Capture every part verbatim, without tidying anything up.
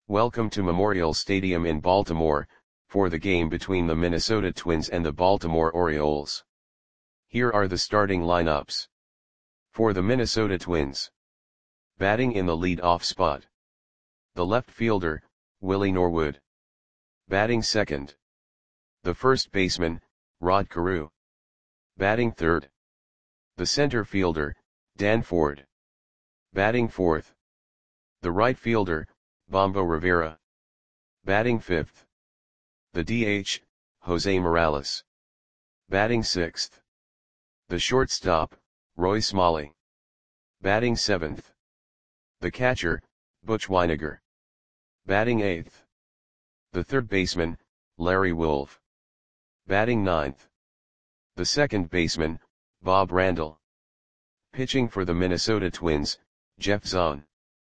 Welcome to Memorial Stadium in Baltimore, for the game between the Minnesota Twins and the Baltimore Orioles. Here are the starting lineups. For the Minnesota Twins. Batting in the lead-off spot. The left fielder, Willie Norwood. Batting second. The first baseman, Rod Carew. Batting third. The center fielder, Dan Ford. Batting fourth. The right fielder, Bombo Rivera. Batting fifth. The D H, Jose Morales. Batting sixth. The shortstop, Roy Smalley. Batting seventh. The catcher, Butch Wynegar. Batting eighth. The third baseman, Larry Wolff. Batting ninth. The second baseman, Bob Randall. Pitching for the Minnesota Twins, Jeff Zahn.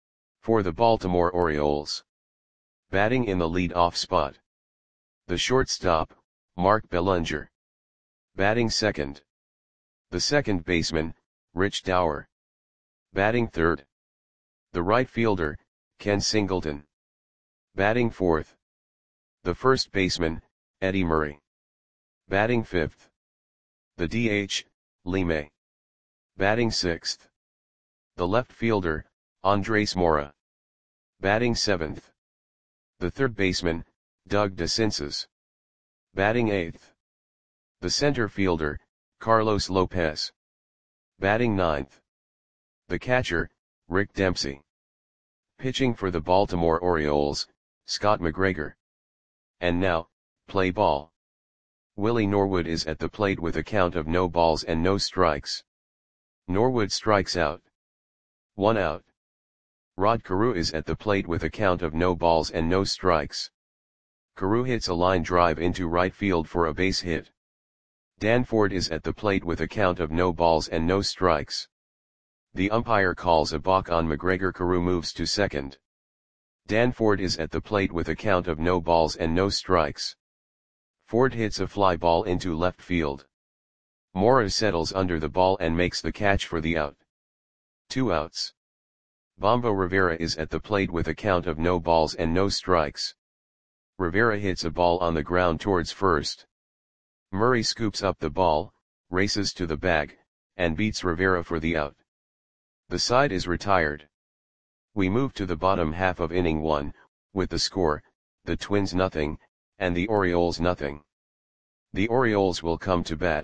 For the Baltimore Orioles. Batting in the lead-off spot. The shortstop, Mark Belanger. Batting second. The second baseman, Rich Dauer. Batting third. The right fielder, Ken Singleton. Batting fourth. The first baseman, Eddie Murray. Batting fifth. The D H, Lee May. Batting sixth. The left fielder, Andres Mora. Batting seventh. The third baseman, Doug DeCinces. Batting eighth. The center fielder, Carlos Lopez. Batting ninth. The catcher, Rick Dempsey. Pitching for the Baltimore Orioles, Scott McGregor. And now, play ball. Willie Norwood is at the plate with a count of no balls and no strikes. Norwood strikes out. One out. Rod Carew is at the plate with a count of no balls and no strikes. Carew hits a line drive into right field for a base hit. Dan Ford is at the plate with a count of no balls and no strikes. The umpire calls a balk on McGregor. Carew moves to second. Dan Ford is at the plate with a count of no balls and no strikes. Ford hits a fly ball into left field. Mora settles under the ball and makes the catch for the out. Two outs. Bombo Rivera is at the plate with a count of no balls and no strikes. Rivera hits a ball on the ground towards first. Murray scoops up the ball, races to the bag, and beats Rivera for the out. The side is retired. We move to the bottom half of inning one, with the score, the Twins nothing, and the Orioles nothing. The Orioles will come to bat.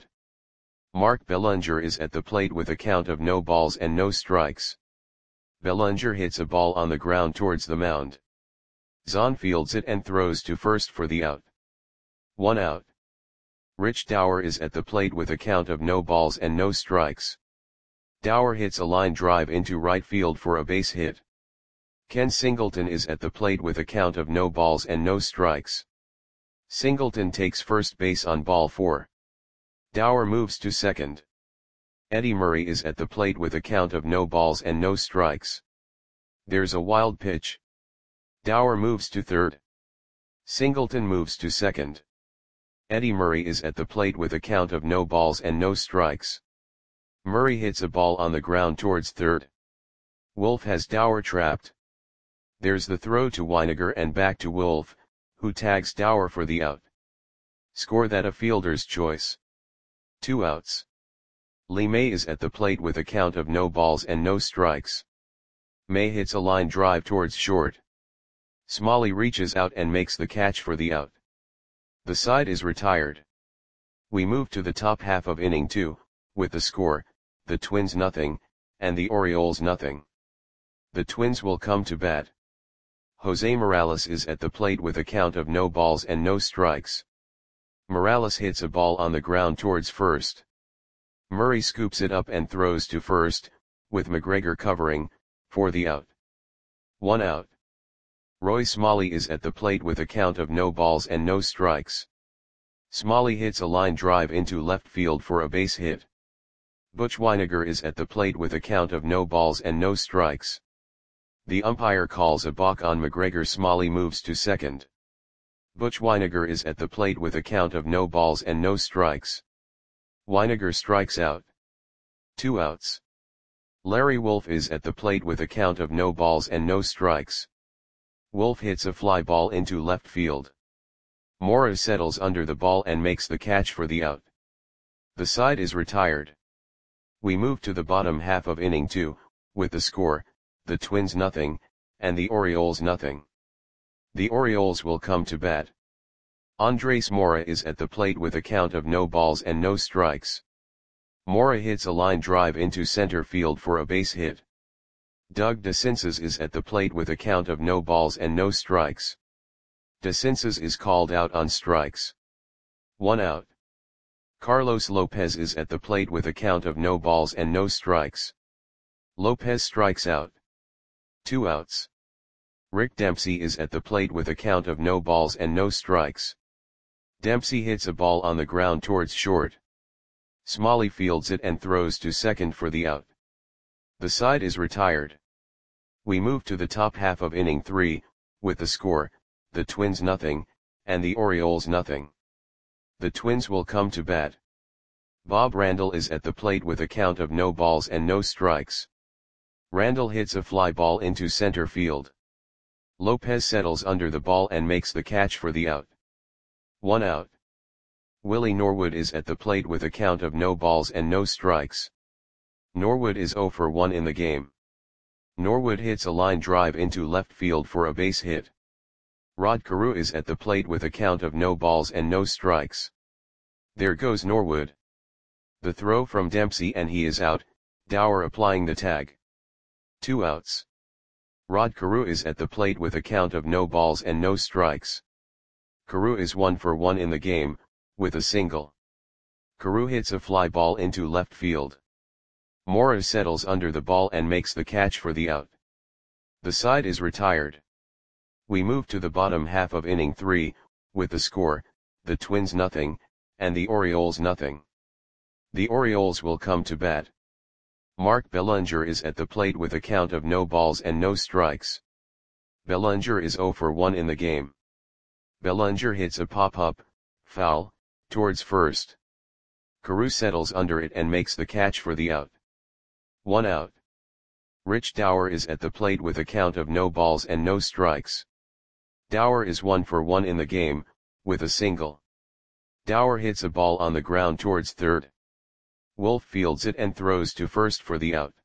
Mark Belanger is at the plate with a count of no balls and no strikes. Belanger hits a ball on the ground towards the mound. Zahn fields it and throws to first for the out. One out. Rich Dauer is at the plate with a count of no balls and no strikes. Dauer hits a line drive into right field for a base hit. Ken Singleton is at the plate with a count of no balls and no strikes. Singleton takes first base on ball four. Dauer moves to second. Eddie Murray is at the plate with a count of no balls and no strikes. There's a wild pitch. Dauer moves to third. Singleton moves to second. Eddie Murray is at the plate with a count of no balls and no strikes. Murray hits a ball on the ground towards third. Wolff has Dauer trapped. There's the throw to Wynegar and back to Wolff, who tags Dauer for the out. Score that a fielder's choice. Two outs. Lee May is at the plate with a count of no balls and no strikes. May hits a line drive towards short. Smalley reaches out and makes the catch for the out. The side is retired. We move to the top half of inning two, with the score, the Twins nothing, and the Orioles nothing. The Twins will come to bat. Jose Morales is at the plate with a count of no balls and no strikes. Morales hits a ball on the ground towards first. Murray scoops it up and throws to first, with McGregor covering, for the out. One out. Roy Smalley is at the plate with a count of no balls and no strikes. Smalley hits a line drive into left field for a base hit. Butch Wynegar is at the plate with a count of no balls and no strikes. The umpire calls a balk on McGregor. Smalley moves to second. Butch Wynegar is at the plate with a count of no balls and no strikes. Wynegar strikes out. Two outs. Larry Wolff is at the plate with a count of no balls and no strikes. Wolf hits a fly ball into left field. Mora settles under the ball and makes the catch for the out. The side is retired. We move to the bottom half of inning two, with the score, the Twins nothing, and the Orioles nothing. The Orioles will come to bat. Andres Mora is at the plate with a count of no balls and no strikes. Mora hits a line drive into center field for a base hit. Doug DeCinces is at the plate with a count of no balls and no strikes. DeCinces is called out on strikes. One out. Carlos Lopez is at the plate with a count of no balls and no strikes. Lopez strikes out. Two outs. Rick Dempsey is at the plate with a count of no balls and no strikes. Dempsey hits a ball on the ground towards short. Smalley fields it and throws to second for the out. The side is retired. We move to the top half of inning three, with the score, the Twins nothing, and the Orioles nothing. The Twins will come to bat. Bob Randall is at the plate with a count of no balls and no strikes. Randall hits a fly ball into center field. Lopez settles under the ball and makes the catch for the out. One out. Willie Norwood is at the plate with a count of no balls and no strikes. Norwood is zero for one in the game. Norwood hits a line drive into left field for a base hit. Rod Carew is at the plate with a count of no balls and no strikes. There goes Norwood. The throw from Dempsey and he is out, Dower applying the tag. Two outs. Rod Carew is at the plate with a count of no balls and no strikes. Carew is one for one in the game, with a single. Carew hits a fly ball into left field. Mora settles under the ball and makes the catch for the out. The side is retired. We move to the bottom half of inning three, with the score, the Twins nothing, and the Orioles nothing. The Orioles will come to bat. Mark Bellinger is at the plate with a count of no balls and no strikes. Bellinger is zero for one in the game. Bellinger hits a pop-up, foul, towards first. Carew settles under it and makes the catch for the out. One out. Rich Dower is at the plate with a count of no balls and no strikes. Dower is one for one in the game, with a single. Dower hits a ball on the ground towards third. Wolf fields it and throws to first for the out.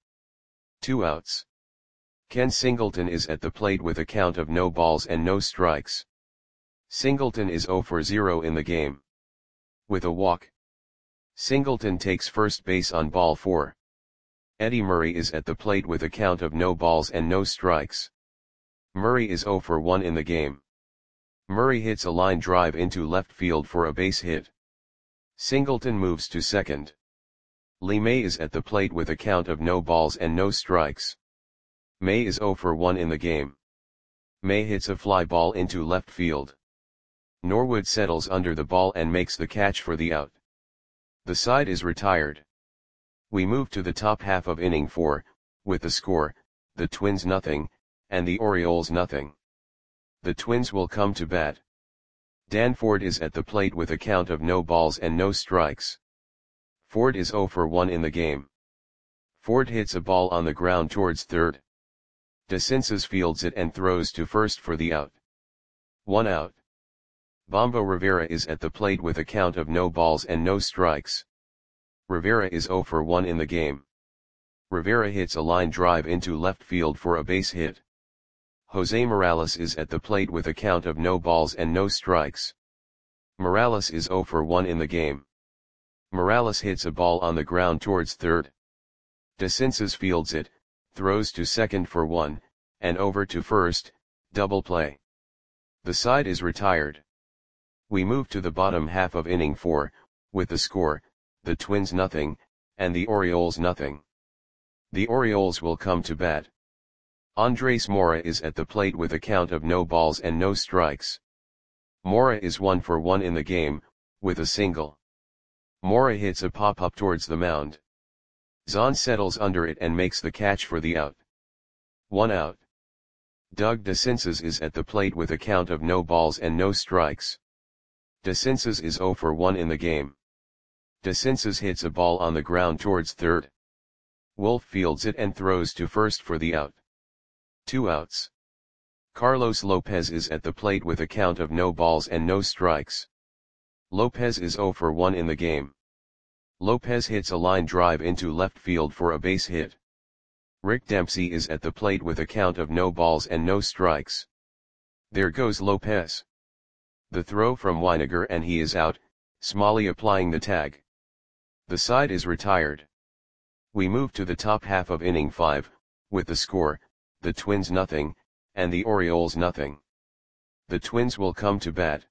Two outs. Ken Singleton is at the plate with a count of no balls and no strikes. Singleton is zero for zero in the game. With a walk. Singleton takes first base on ball four. Eddie Murray is at the plate with a count of no balls and no strikes. Murray is zero for one in the game. Murray hits a line drive into left field for a base hit. Singleton moves to second. Lee May is at the plate with a count of no balls and no strikes. May is zero for one in the game. May hits a fly ball into left field. Norwood settles under the ball and makes the catch for the out. The side is retired. We move to the top half of inning four, with the score, the Twins nothing, and the Orioles nothing. The Twins will come to bat. Dan Ford is at the plate with a count of no balls and no strikes. Ford is zero for one in the game. Ford hits a ball on the ground towards third. DeCinces fields it and throws to first for the out. One out. Bombo Rivera is at the plate with a count of no balls and no strikes. Rivera is zero for one in the game. Rivera hits a line drive into left field for a base hit. Jose Morales is at the plate with a count of no balls and no strikes. Morales is zero for one in the game. Morales hits a ball on the ground towards third. DeCinces fields it, throws to second for one, and over to first, double play. The side is retired. We move to the bottom half of inning four, with the score, the Twins nothing, and the Orioles nothing. The Orioles will come to bat. Andres Mora is at the plate with a count of no balls and no strikes. Mora is one for one in the game, with a single. Mora hits a pop-up towards the mound. Zahn settles under it and makes the catch for the out. One out. Doug DeCinces is at the plate with a count of no balls and no strikes. DeCinces is zero for one in the game. DeCinces hits a ball on the ground towards third. Wolf fields it and throws to first for the out. Two outs. Carlos Lopez is at the plate with a count of no balls and no strikes. Lopez is zero for one in the game. Lopez hits a line drive into left field for a base hit. Rick Dempsey is at the plate with a count of no balls and no strikes. There goes Lopez. The throw from Weiniger and he is out, Smalley applying the tag. The side is retired. We move to the top half of inning five, with the score, the Twins nothing, and the Orioles nothing. The Twins will come to bat.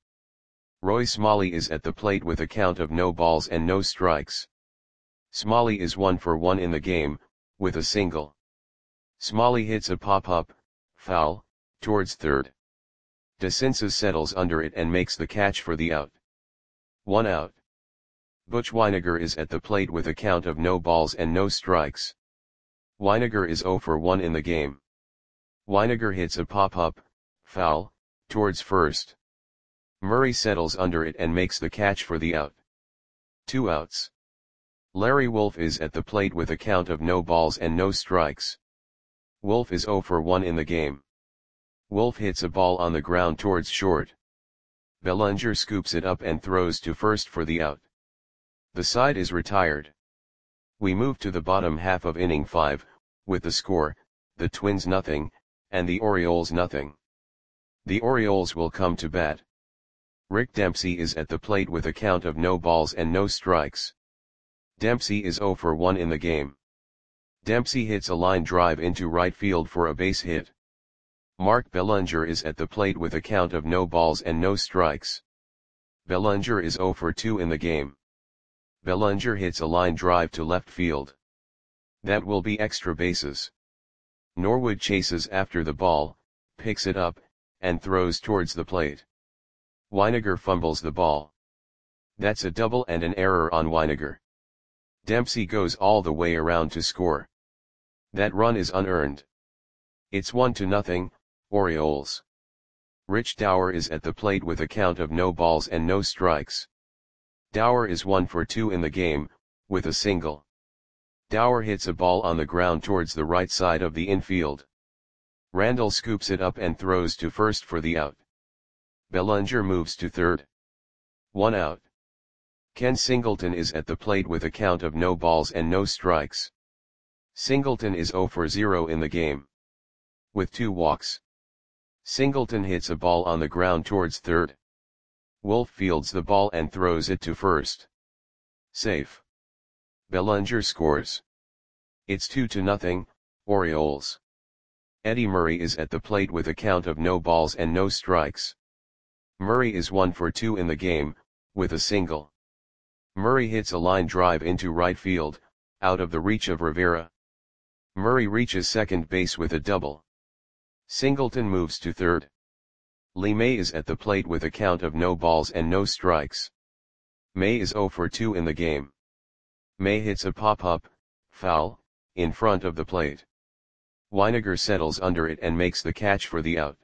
Roy Smalley is at the plate with a count of no balls and no strikes. Smalley is one for one in the game, with a single. Smalley hits a pop-up, foul, towards third. DeCinces settles under it and makes the catch for the out. One out. Butch Weiniger is at the plate with a count of no balls and no strikes. Weiniger is zero for one in the game. Weiniger hits a pop-up, foul, towards first. Murray settles under it and makes the catch for the out. Two outs. Larry Wolf is at the plate with a count of no balls and no strikes. Wolf is zero for one in the game. Wolf hits a ball on the ground towards short. Bellinger scoops it up and throws to first for the out. The side is retired. We move to the bottom half of inning five, with the score, the Twins nothing, and the Orioles nothing. The Orioles will come to bat. Rick Dempsey is at the plate with a count of no balls and no strikes. Dempsey is zero for one in the game. Dempsey hits a line drive into right field for a base hit. Mark Bellinger is at the plate with a count of no balls and no strikes. Bellinger is zero for two in the game. Bellinger hits a line drive to left field. That will be extra bases. Norwood chases after the ball, picks it up, and throws towards the plate. Weiniger fumbles the ball. That's a double and an error on Weiniger. Dempsey goes all the way around to score. That run is unearned. It's one to nothing, Orioles. Rich Dower is at the plate with a count of no balls and no strikes. Dower is one for two in the game, with a single. Dower hits a ball on the ground towards the right side of the infield. Randall scoops it up and throws to first for the out. Bellinger moves to third. One out. Ken Singleton is at the plate with a count of no balls and no strikes. Singleton is zero for zero in the game. With two walks. Singleton hits a ball on the ground towards third. Wolf fields the ball and throws it to first. Safe. Bellinger scores. It's two to nothing, Orioles. Eddie Murray is at the plate with a count of no balls and no strikes. Murray is one for two in the game, with a single. Murray hits a line drive into right field, out of the reach of Rivera. Murray reaches second base with a double. Singleton moves to third. Lee May is at the plate with a count of no balls and no strikes. May is zero for two in the game. May hits a pop-up, foul, in front of the plate. Weiniger settles under it and makes the catch for the out.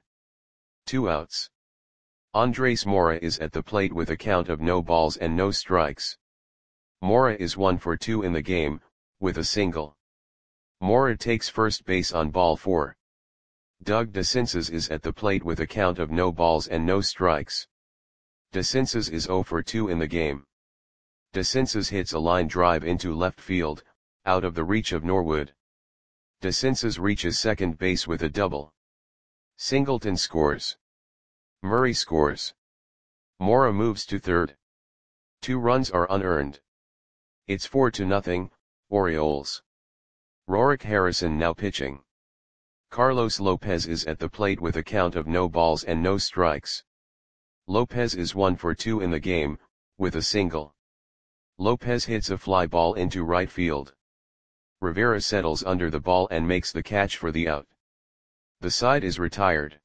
Two outs. Andres Mora is at the plate with a count of no balls and no strikes. Mora is one for two in the game, with a single. Mora takes first base on ball four. Doug DeCinces is at the plate with a count of no balls and no strikes. DeCinces is zero for two in the game. DeCinces hits a line drive into left field, out of the reach of Norwood. DeCinces reaches second base with a double. Singleton scores. Murray scores. Mora moves to third. Two runs are unearned. It's four to nothing, Orioles. Rorik Harrison now pitching. Carlos Lopez is at the plate with a count of no balls and no strikes. Lopez is one for two in the game, with a single. Lopez hits a fly ball into right field. Rivera settles under the ball and makes the catch for the out. The side is retired.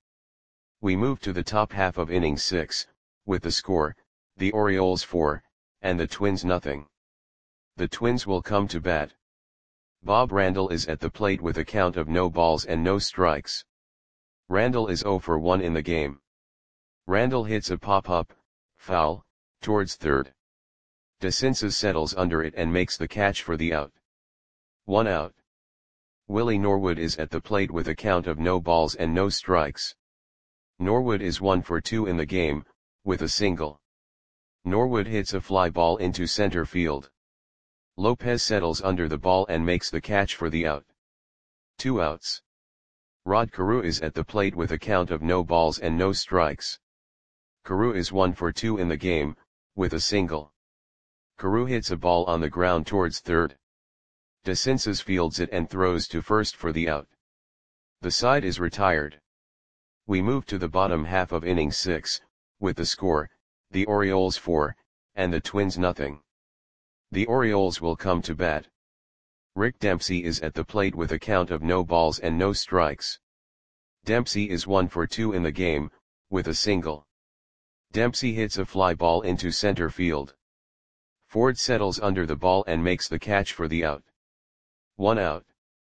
We move to the top half of inning six, with the score, the Orioles four, and the Twins nothing. The Twins will come to bat. Bob Randall is at the plate with a count of no balls and no strikes. Randall is zero for one in the game. Randall hits a pop-up, foul, towards third. DeCinces settles under it and makes the catch for the out. One out. Willie Norwood is at the plate with a count of no balls and no strikes. Norwood is one for two in the game, with a single. Norwood hits a fly ball into center field. Lopez settles under the ball and makes the catch for the out. Two outs. Rod Carew is at the plate with a count of no balls and no strikes. Carew is one for two in the game, with a single. Carew hits a ball on the ground towards third. DeCinces fields it and throws to first for the out. The side is retired. We move to the bottom half of inning six, with the score, the Orioles four, and the Twins nothing. The Orioles will come to bat. Rick Dempsey is at the plate with a count of no balls and no strikes. Dempsey is one for two in the game, with a single. Dempsey hits a fly ball into center field. Ford settles under the ball and makes the catch for the out. One out.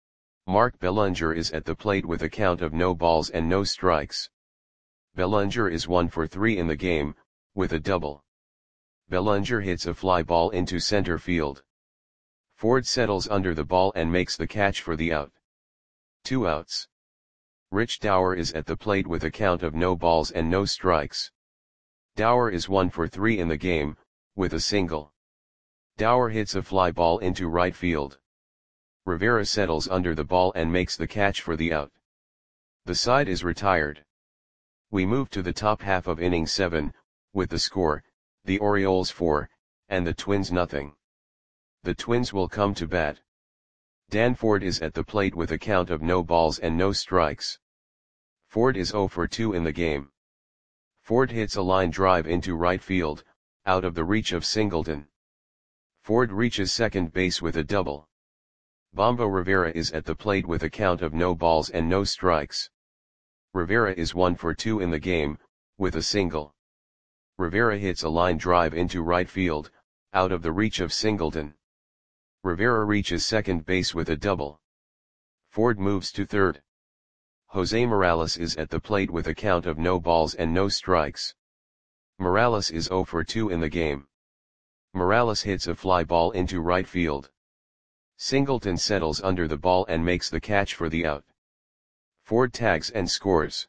Mark Bellinger is at the plate with a count of no balls and no strikes. Bellinger is one for three in the game, with a double. Bellinger hits a fly ball into center field. Ford settles under the ball and makes the catch for the out. Two outs. Rich Dower is at the plate with a count of no balls and no strikes. Dower is one for three in the game, with a single. Dower hits a fly ball into right field. Rivera settles under the ball and makes the catch for the out. The side is retired. We move to the top half of inning seven, with the score, the Orioles four, and the Twins nothing. The Twins will come to bat. Dan Ford is at the plate with a count of no balls and no strikes. Ford is zero for two in the game. Ford hits a line drive into right field, out of the reach of Singleton. Ford reaches second base with a double. Bombo Rivera is at the plate with a count of no balls and no strikes. Rivera is one for two in the game, with a single. Rivera hits a line drive into right field, out of the reach of Singleton. Rivera reaches second base with a double. Ford moves to third. Jose Morales is at the plate with a count of no balls and no strikes. Morales is zero for two in the game. Morales hits a fly ball into right field. Singleton settles under the ball and makes the catch for the out. Ford tags and scores.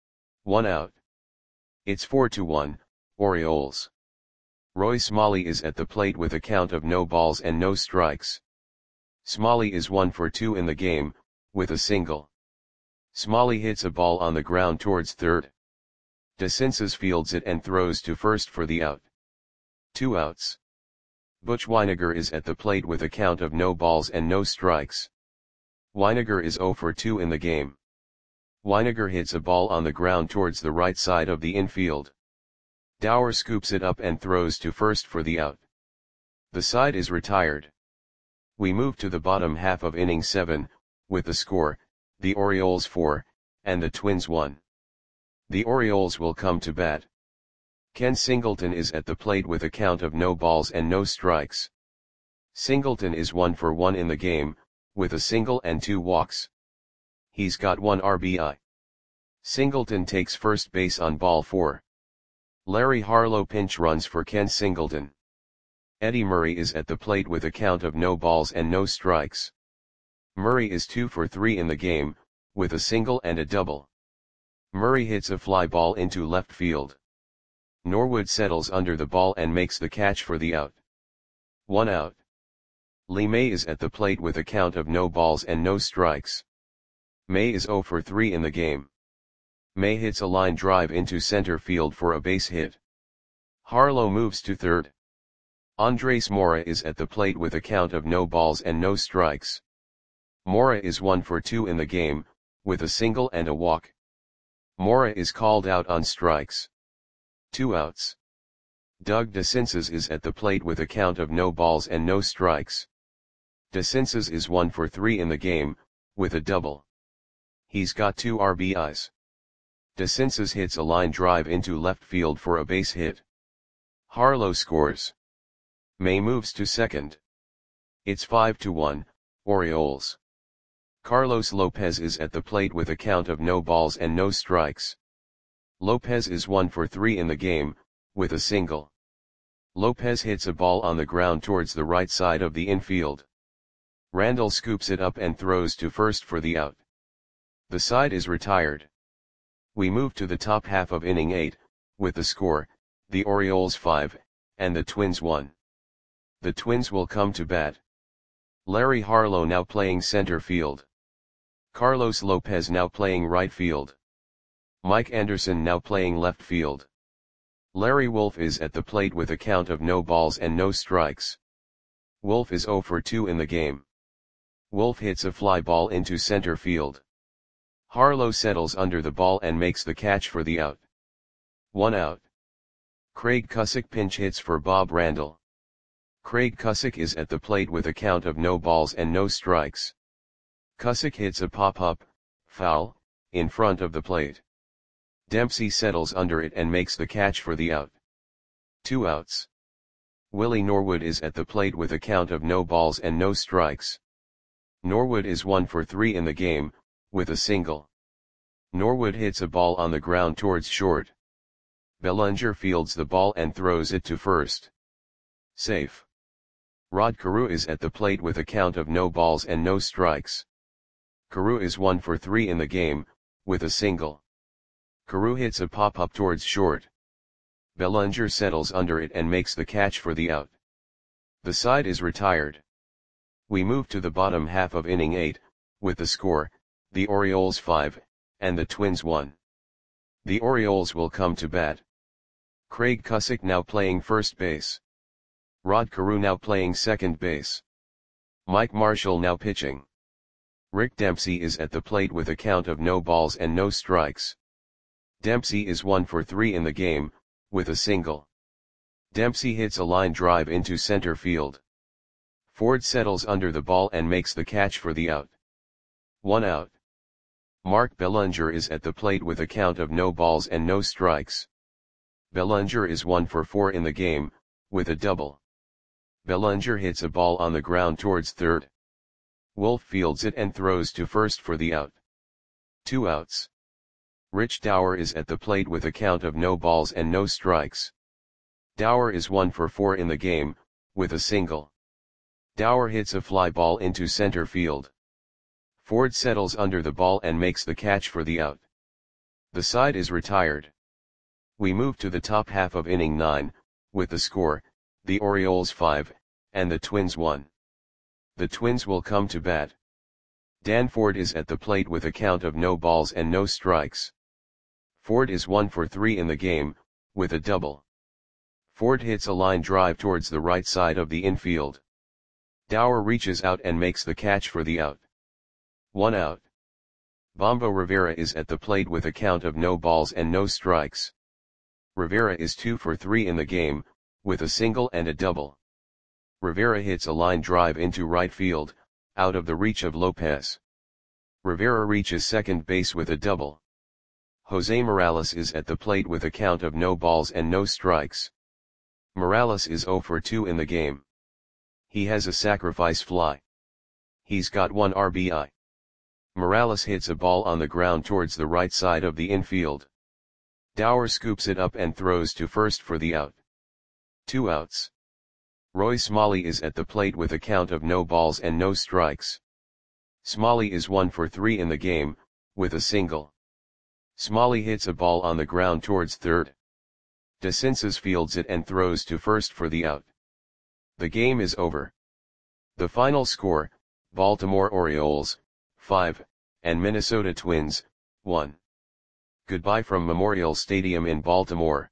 One out. It's four to one, Orioles. Roy Smalley is at the plate with a count of no balls and no strikes. Smalley is one for two in the game, with a single. Smalley hits a ball on the ground towards third. DeCinces fields it and throws to first for the out. Two outs. Butch Wynegar is at the plate with a count of no balls and no strikes. Wynegar is zero for two in the game. Wynegar hits a ball on the ground towards the right side of the infield. Dower scoops it up and throws to first for the out. The side is retired. We move to the bottom half of inning seven, with the score, the Orioles four, and the Twins one. The Orioles will come to bat. Ken Singleton is at the plate with a count of no balls and no strikes. Singleton is one for one in the game, with a single and two walks. He's got one R B I. Singleton takes first base on ball four. Larry Harlow pinch runs for Ken Singleton. Eddie Murray is at the plate with a count of no balls and no strikes. Murray is two for three in the game, with a single and a double. Murray hits a fly ball into left field. Norwood settles under the ball and makes the catch for the out. One out. Lee May is at the plate with a count of no balls and no strikes. May is zero for three in the game. May hits a line drive into center field for a base hit. Harlow moves to third. Andres Mora is at the plate with a count of no balls and no strikes. Mora is one for two in the game, with a single and a walk. Mora is called out on strikes. Two outs. Doug DeCinces is at the plate with a count of no balls and no strikes. DeCinces is one for three in the game, with a double. He's got two R B Is. DeCinces hits a line drive into left field for a base hit. Harlow scores. May moves to second. It's five to one, Orioles. Carlos Lopez is at the plate with a count of no balls and no strikes. Lopez is one for three in the game, with a single. Lopez hits a ball on the ground towards the right side of the infield. Randall scoops it up and throws to first for the out. The side is retired. We move to the top half of inning eight, with the score, the Orioles five, and the Twins one. The Twins will come to bat. Larry Harlow now playing center field. Carlos Lopez now playing right field. Mike Anderson now playing left field. Larry Wolf is at the plate with a count of no balls and no strikes. Wolf is oh for two in the game. Wolf hits a fly ball into center field. Harlow settles under the ball and makes the catch for the out. One out. Craig Cusick pinch hits for Bob Randall. Craig Cusick is at the plate with a count of no balls and no strikes. Cusick hits a pop-up, foul, in front of the plate. Dempsey settles under it and makes the catch for the out. Two outs. Willie Norwood is at the plate with a count of no balls and no strikes. Norwood is one for three in the game, with a single. Norwood hits a ball on the ground towards short. Bellinger fields the ball and throws it to first. Safe. Rod Carew is at the plate with a count of no balls and no strikes. Carew is one for three in the game, with a single. Carew hits a pop-up towards short. Bellinger settles under it and makes the catch for the out. The side is retired. We move to the bottom half of inning eight, with the score, the Orioles five, and the Twins one. The Orioles will come to bat. Craig Cusick now playing first base. Rod Carew now playing second base. Mike Marshall now pitching. Rick Dempsey is at the plate with a count of no balls and no strikes. Dempsey is one for three in the game, with a single. Dempsey hits a line drive into center field. Ford settles under the ball and makes the catch for the out. One out. Mark Bellinger is at the plate with a count of no balls and no strikes. Bellinger is one for four in the game, with a double. Bellinger hits a ball on the ground towards third. Wolf fields it and throws to first for the out. Two outs. Rich Dower is at the plate with a count of no balls and no strikes. Dower is one for four in the game, with a single. Dower hits a fly ball into center field. Ford settles under the ball and makes the catch for the out. The side is retired. We move to the top half of inning nine, with the score, the Orioles five, and the Twins one. The Twins will come to bat. Dan Ford is at the plate with a count of no balls and no strikes. Ford is one for three in the game, with a double. Ford hits a line drive towards the right side of the infield. Dower reaches out and makes the catch for the out. One out. Bombo Rivera is at the plate with a count of no balls and no strikes. Rivera is two for three in the game, with a single and a double. Rivera hits a line drive into right field, out of the reach of Lopez. Rivera reaches second base with a double. Jose Morales is at the plate with a count of no balls and no strikes. Morales is oh for two in the game. He has a sacrifice fly. He's got one R B I. Morales hits a ball on the ground towards the right side of the infield. Dower scoops it up and throws to first for the out. Two outs. Roy Smalley is at the plate with a count of no balls and no strikes. Smalley is one for three in the game, with a single. Smalley hits a ball on the ground towards third. DeCinces fields it and throws to first for the out. The game is over. The final score, Baltimore Orioles, five, and Minnesota Twins, one. Goodbye from Memorial Stadium in Baltimore.